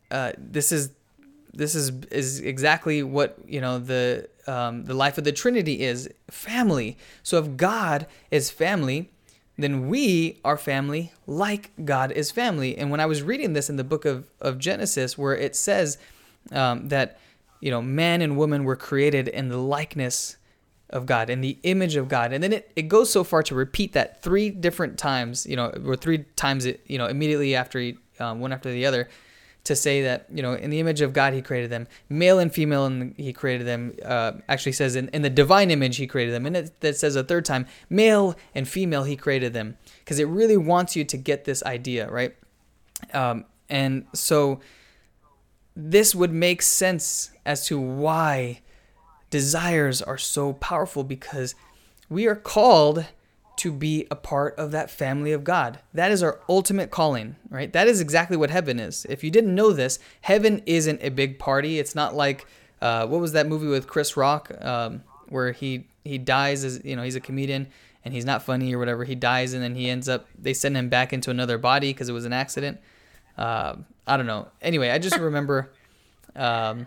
this is exactly what the life of the Trinity is, family. So if God is family, then we are family like God is family. And when I was reading this in the book of Genesis, where it says that man and woman were created in the likeness of God, in the image of God, and then it goes so far to repeat that three different times, or three times immediately after one after the other, to say that in the image of God he created them, male and female, and he created them. Actually says in the divine image he created them, and that says a third time, male and female he created them, because it really wants you to get this idea, right? And so this would make sense as to why desires are so powerful, because we are called to be a part of that family of God. That is our ultimate calling, right? That is exactly what heaven is. If you didn't know this, heaven isn't a big party. It's not like, what was that movie with Chris Rock, where he dies as, he's a comedian and he's not funny or whatever. He dies and then they send him back into another body because it was an accident. I don't know. Anyway, I just remember, I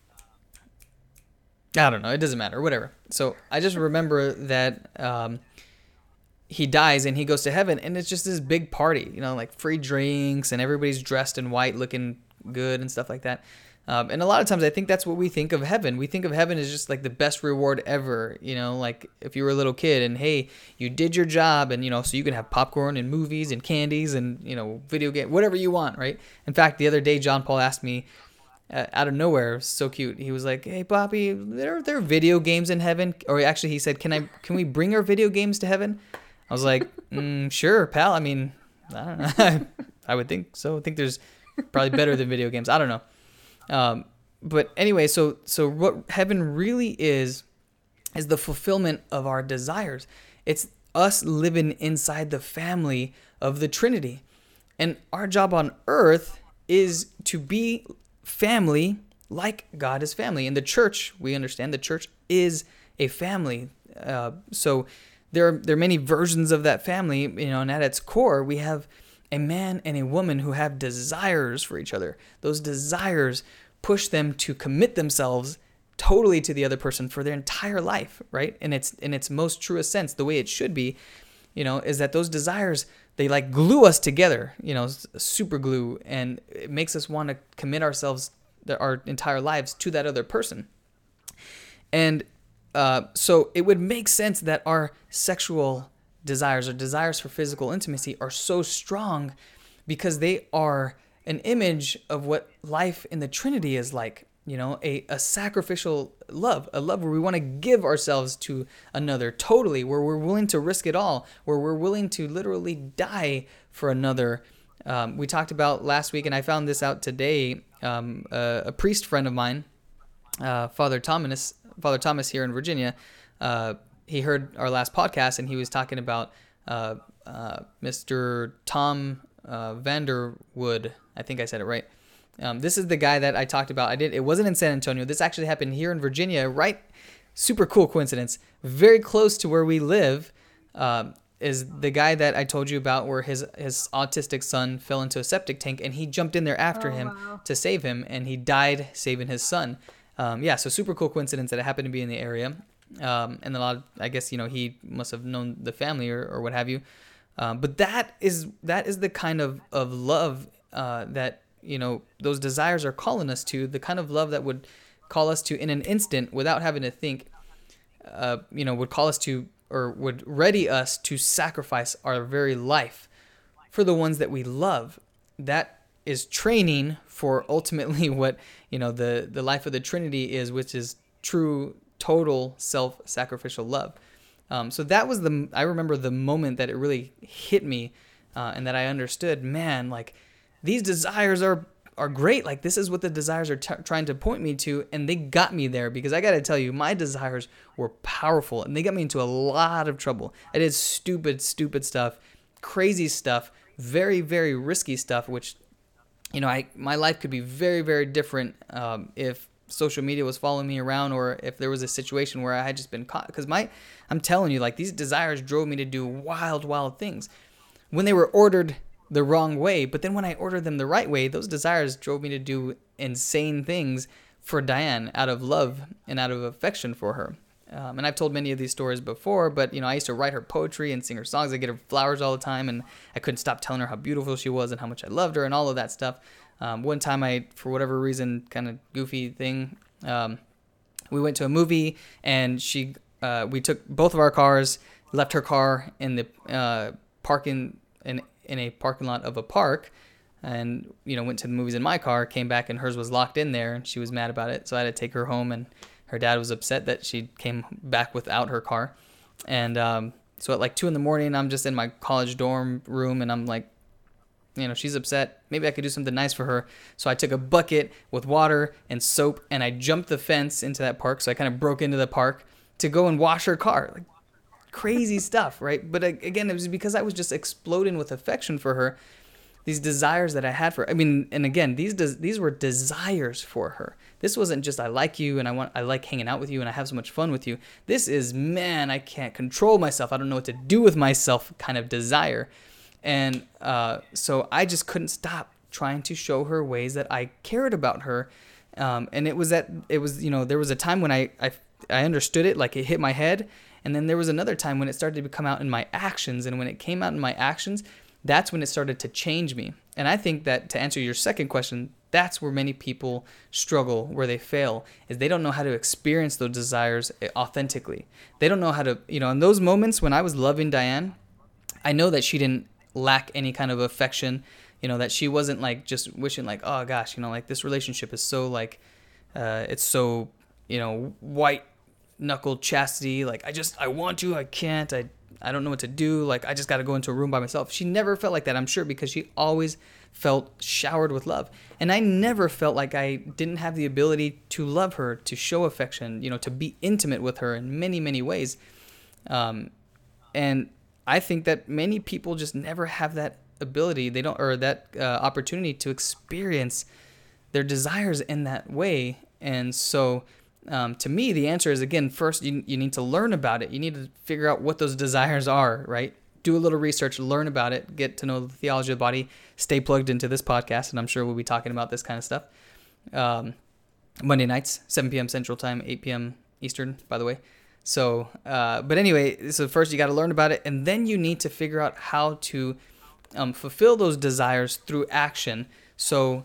don't know. It doesn't matter. Whatever. So I just remember that he dies and he goes to heaven, and it's just this big party, like free drinks and everybody's dressed in white, looking good and stuff like that. And a lot of times I think that's what we think of heaven. We think of heaven as just like the best reward ever, like if you were a little kid and hey, you did your job, and so you can have popcorn and movies and candies and video game, whatever you want, right? In fact, the other day John Paul asked me, out of nowhere, so cute. He was like, "Hey, Poppy, there are video games in heaven?" Or actually, he said, "Can we bring our video games to heaven?" I was like, "Sure, pal. I mean, I don't know. I would think so. I think there's probably better than video games. I don't know." But anyway, so what heaven really is the fulfillment of our desires. It's us living inside the family of the Trinity, and our job on earth is to be family like God is family. In the church, we understand the church is a family. So there are many versions of that family, and at its core, we have a man and a woman who have desires for each other. Those desires push them to commit themselves totally to the other person for their entire life, right? And it's in its most truest sense, the way it should be, is that those desires, they like glue us together, super glue, and it makes us want to commit ourselves, our entire lives, to that other person. And so it would make sense that our sexual desires or desires for physical intimacy are so strong because they are an image of what life in the Trinity is like. A sacrificial love, a love where we want to give ourselves to another totally, where we're willing to risk it all, where we're willing to literally die for another. We talked about last week, and I found this out today, a priest friend of mine, Father Thomas here in Virginia, he heard our last podcast, and he was talking about Mr. Tom Vanderwood. I think I said it right. This is the guy that I talked about. It wasn't in San Antonio. This actually happened here in Virginia, right? Super cool coincidence. Very close to where we live is the guy that I told you about, where his autistic son fell into a septic tank, and he jumped in there after him to save him, and he died saving his son. So super cool coincidence that it happened to be in the area. And a lot of, I guess, he must have known the family or what have you. But that is the kind of love that, those desires are calling us to, the kind of love that would call us to, in an instant, without having to think, would call us to, or would ready us to sacrifice our very life for the ones that we love. That is training for ultimately what, the life of the Trinity is, which is true, total self-sacrificial love. So that was I remember the moment that it really hit me, and that I understood, man, like, these desires are great. Like, this is what the desires are trying to point me to, and they got me there, because I got to tell you, my desires were powerful, and they got me into a lot of trouble. I did stupid stuff, crazy stuff, very, very risky stuff, which my life could be very, very different if social media was following me around, or if there was a situation where I had just been caught. Because I'm telling you, like, these desires drove me to do wild, wild things when they were ordered the wrong way. But then when I ordered them the right way, those desires drove me to do insane things for Diane out of love and out of affection for her. And I've told many of these stories before, but I used to write her poetry and sing her songs. I get her flowers all the time, and I couldn't stop telling her how beautiful she was and how much I loved her and all of that stuff. One time, for whatever reason, kind of goofy thing, we went to a movie, and we took both of our cars, left her car in the parking in a parking lot of a park, and went to the movies in my car. Came back, and hers was locked in there, and she was mad about it. So I had to take her home, and her dad was upset that she came back without her car. And so at like 2 a.m, I'm just in my college dorm room, and I'm like, she's upset. Maybe I could do something nice for her. So I took a bucket with water and soap, and I jumped the fence into that park. So I kind of broke into the park to go and wash her car. Like, crazy stuff, right? But again, it was because I was just exploding with affection for her. These desires that I had for her. I mean, and again, these were desires for her. This wasn't just I like you and I like hanging out with you and I have so much fun with you. This is, man, I can't control myself. I don't know what to do with myself kind of desire. And so I just couldn't stop trying to show her ways that I cared about her. And there was a time when I understood it, like it hit my head. And then there was another time when it started to come out in my actions. And when it came out in my actions, that's when it started to change me. And I think that, to answer your second question, that's where many people struggle, where they fail, is they don't know how to experience those desires authentically. They don't know how to, in those moments when I was loving Diane, I know that she didn't lack any kind of affection, that she wasn't like just wishing like, oh gosh, like this relationship is so like, it's so, white knuckle chastity. Like, I want you, I can't, I don't know what to do. Like, I just got to go into a room by myself. She never felt like that, I'm sure, because she always felt showered with love. And I never felt like I didn't have the ability to love her, to show affection, to be intimate with her in many, many ways. And I think that many people just never have that ability. They don't, or that opportunity to experience their desires in that way. And so, to me, the answer is, again, first, you need to learn about it. You need to figure out what those desires are, right? Do a little research, learn about it, get to know the theology of the body, stay plugged into this podcast, and I'm sure we'll be talking about this kind of stuff. Monday nights, 7 p.m. Central Time, 8 p.m. Eastern, by the way. So, but anyway, so first you got to learn about it, and then you need to figure out how to fulfill those desires through action. So,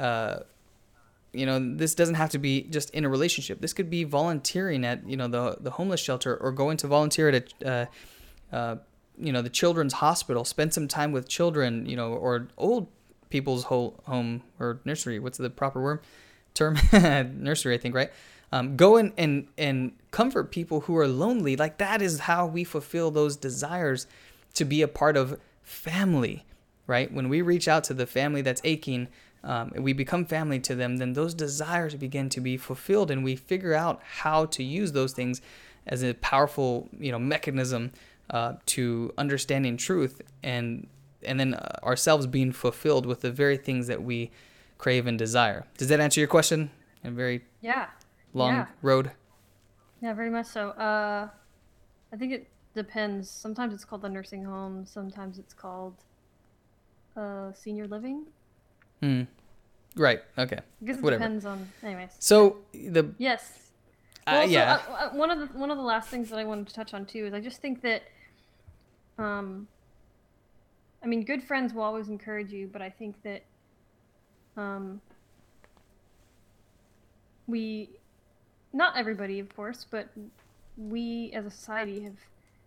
this doesn't have to be just in a relationship. This could be volunteering at, the homeless shelter, or going to volunteer at the children's hospital, spend some time with children, or old people's home or nursery. What's the proper term? Nursery, I think, right? Go and comfort people who are lonely. Like, that is how we fulfill those desires to be a part of family, right? When we reach out to the family that's aching, and we become family to them, then those desires begin to be fulfilled, and we figure out how to use those things as a powerful, mechanism to understanding truth, and then ourselves being fulfilled with the very things that we crave and desire. Does that answer your question? A very long road. Yeah, very much so. I think it depends. Sometimes it's called the nursing home. Sometimes it's called senior living. Right. Okay. I guess it Whatever. depends on. Anyways. So yes. Well, yeah. One of the last things that I wanted to touch on too is I just think that, good friends will always encourage you, but I think that, not everybody, of course, but we as a society have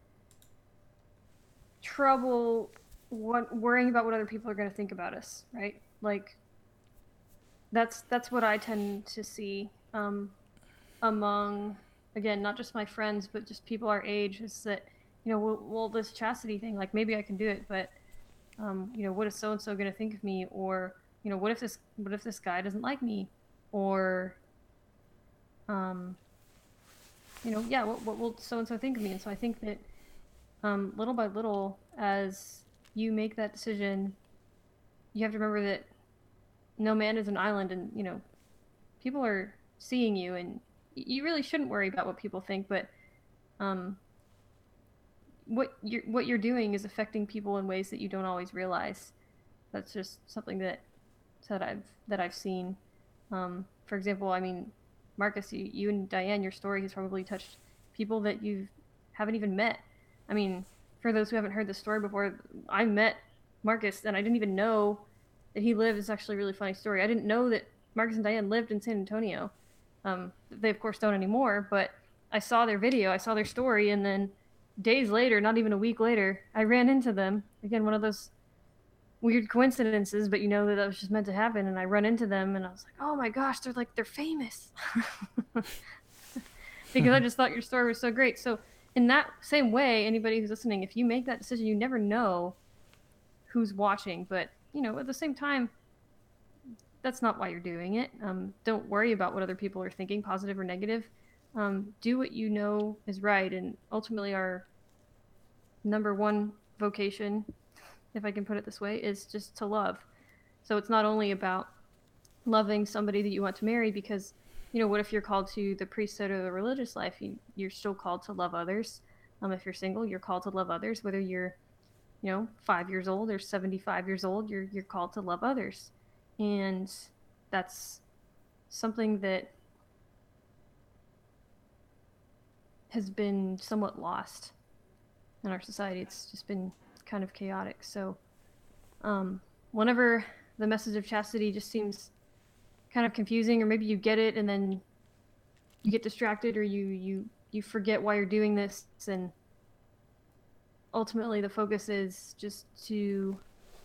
trouble worrying about what other people are going to think about us, right? Like, that's what I tend to see among, again, not just my friends, but just people our age, is that, well, this chastity thing, like, maybe I can do it, but what is so and so going to think of me? Or, what if this guy doesn't like me? Or what will so and so think of me? And so I think that little by little, as you make that decision, you have to remember that no man is an island, and people are seeing you, and you really shouldn't worry about what people think. But um, what you're doing is affecting people in ways that you don't always realize. That's just something that I've seen. For example, I mean, Marcus, you and Diane, your story has probably touched people that you haven't even met. I mean, for those who haven't heard the story before, I met Marcus and I didn't even know that he lived. It's actually a really funny story. I didn't know that Marcus and Diane lived in San Antonio. They of course don't anymore, but I saw their video, I saw their story, and then days later, not even a week later, I ran into them again. One of those weird coincidences, but that was just meant to happen. And I run into them, and I was like, "Oh my gosh, they're famous," because I just thought your story was so great. So in that same way, anybody who's listening, if you make that decision, you never know who's watching, but at the same time, that's not why you're doing it. Don't worry about what other people are thinking, positive or negative. Do what you know is right, and ultimately, our number one vocation, if I can put it this way, is just to love. So it's not only about loving somebody that you want to marry, because what if you're called to the priesthood or the religious life? You're still called to love others. If you're single, you're called to love others. Whether you're 5 years old or 75 years old, you're called to love others. And that's something that has been somewhat lost in our society. It's just been kind of chaotic. So whenever the message of chastity just seems kind of confusing, or maybe you get it and then you get distracted, or you forget why you're doing this, and ultimately the focus is just to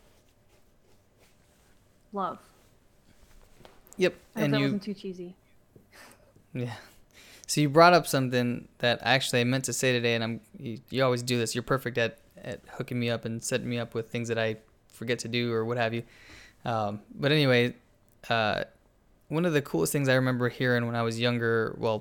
love. Yep. I hope that wasn't too cheesy. Yeah. So you brought up something that actually I meant to say today, and you always do this. You're perfect at hooking me up and setting me up with things that I forget to do or what have you. But anyway, one of the coolest things I remember hearing when I was younger, when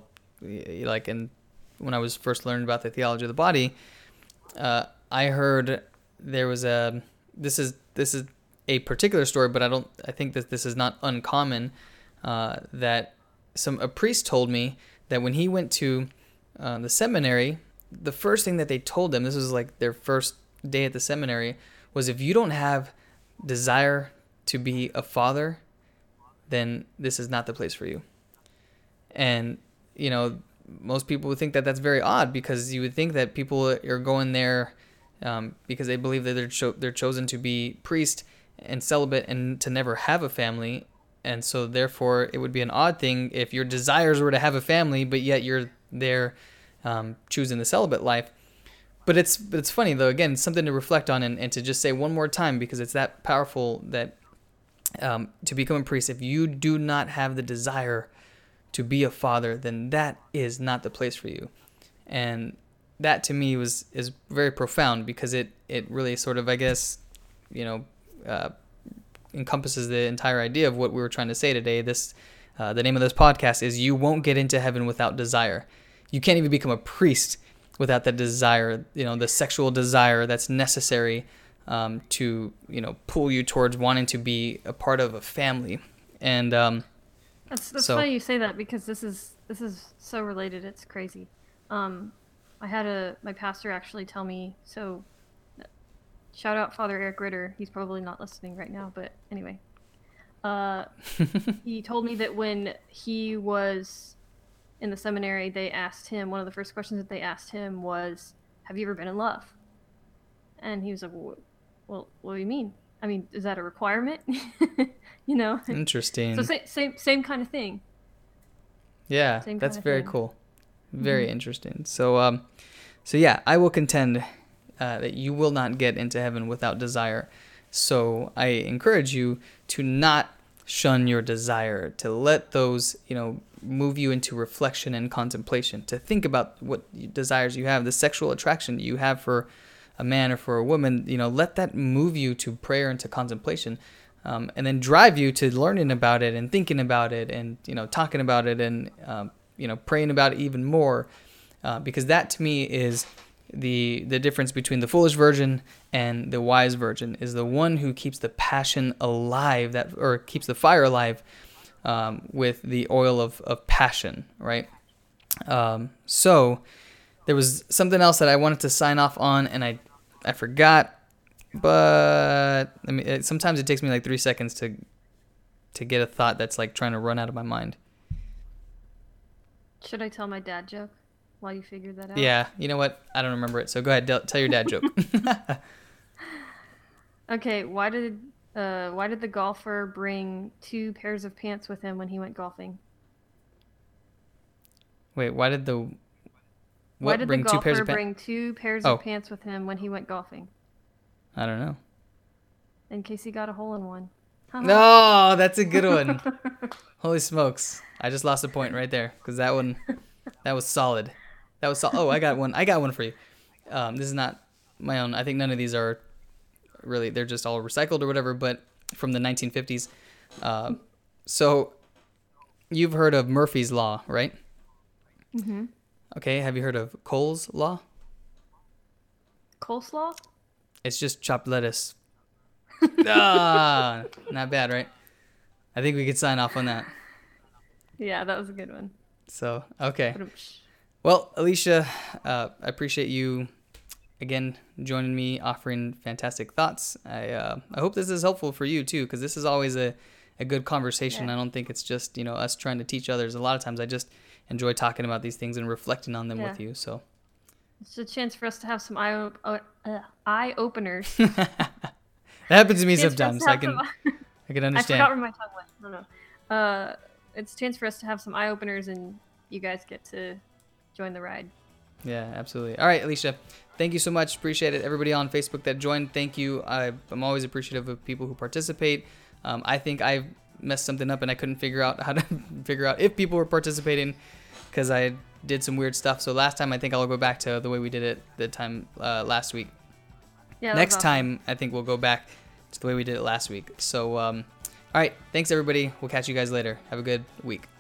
I was first learning about the theology of the body, I heard there was this is a particular story, but I think that this is not uncommon, that a priest told me that when he went to the seminary, the first thing that they told him, this was like their first day at the seminary, was if you don't have desire to be a father, then this is not the place for you. And, most people would think that that's very odd, because you would think that people are going there because they believe that they're chosen to be priest and celibate and to never have a family. And so therefore it would be an odd thing if your desires were to have a family, but yet you're there choosing the celibate life. But it's funny though, again, it's something to reflect on and to just say one more time, because it's that powerful that to become a priest, if you do not have the desire to be a father, then that is not the place for you. And that to me is very profound, because it really sort of, I guess, encompasses the entire idea of what we were trying to say today. The name of this podcast is "You Won't Get Into Heaven Without Desire." You can't even become a priest without that desire, the sexual desire that's necessary to pull you towards wanting to be a part of a family. And that's funny you say that, because this is so related. It's crazy. I had my pastor actually tell me, so shout out Father Eric Ritter. He's probably not listening right now, but anyway. He told me that when he was in the seminary, they asked him, one of the first questions that they asked him was, "Have you ever been in love?" And he was like, "Well, what do you mean? I mean, is that a requirement?" Interesting. So same kind of thing. Yeah, that's very cool. Very interesting. So yeah, I will contend that you will not get into heaven without desire. So I encourage you to not shun your desire, to let those, move you into reflection and contemplation, to think about what desires you have, the sexual attraction you have for a man or for a woman, let that move you to prayer and to contemplation, and then drive you to learning about it and thinking about it and, talking about it and, praying about it even more, because that to me is the difference between the foolish virgin and the wise virgin is the one who keeps the passion alive, or keeps the fire alive, with the oil of passion, right? So there was something else that I wanted to sign off on, and I forgot. But I mean, sometimes it takes me like 3 seconds to get a thought that's like trying to run out of my mind. Should I tell my dad joke while you figure that out? Yeah, you know what? I don't remember it. So go ahead, tell your dad joke. Okay, why did the golfer bring 2 pairs of pants with him when he went golfing? Wait, why did the Why did the bring 2 pairs golfer of pants? bring 2 pairs Oh. of pants with him when he went golfing? I don't know. In case he got a hole in one. No, that's a good one. Holy smokes! I just lost a point right there because that was solid. Oh, I got one. I got one for you. This is not my own. I think none of these are really. They're just all recycled or whatever. But from the 1950s. So you've heard of Murphy's Law, right? Mm-hmm. Okay. Have you heard of Cole's Law? Coleslaw? It's just chopped lettuce. Not bad, right? I think we could sign off on that. Yeah, that was a good one. So, okay. Ba-dum-tsh. Well, Alicia, I appreciate you again joining me, offering fantastic thoughts. I hope this is helpful for you too, because this is always a good conversation. Yeah. I don't think it's just us trying to teach others. A lot of times, I just enjoy talking about these things and reflecting on them Yeah. with you. So, It's a chance for us to have some eye openers. that happens to me Chance for us sometimes. to I have can some- I can I understand. forgot where my tongue went. I don't know. It's a chance for us to have some eye openers, and you guys get to join the ride. Yeah, absolutely. All right, Alicia, thank you so much. Appreciate it. Everybody on Facebook that joined, thank you. I'm always appreciative of people who participate. I think I messed something up and I couldn't figure out how to figure out if people were participating because I did some weird stuff. So last time I think I'll go back to the way we did it the time last week. Yeah. that was Next awesome. time I think we'll go back to the way we did it last week. So all right, thanks everybody. We'll catch you guys later. Have a good week.